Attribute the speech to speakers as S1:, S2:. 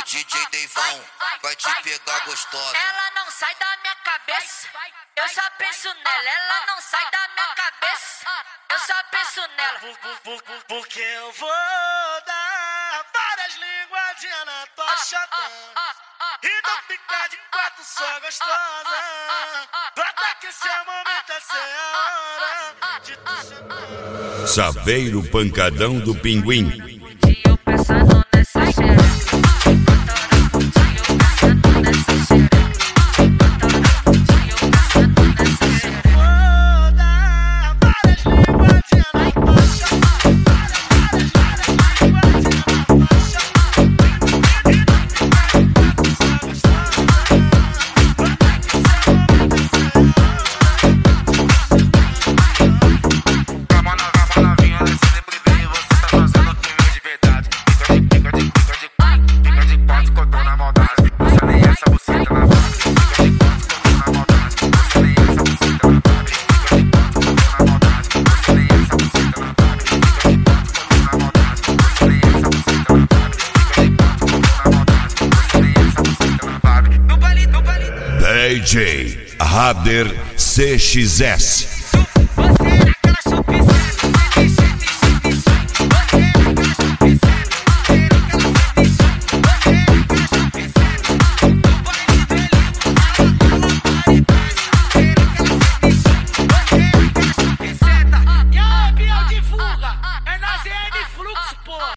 S1: DJ Deivão vai te pegar gostosa.
S2: Ela não sai da minha cabeça, eu só penso nela. Ela não sai da minha cabeça, eu só penso nela.
S3: Porque eu vou dar várias linguadinhas na tua chata. E não ficar de quatro só gostosa. Bota que seu momento, essa é a hora de tu sentar.
S4: Saveiro Pancadão do Pinguim.
S2: Eu pensando nessa
S4: DJ Rader CXS.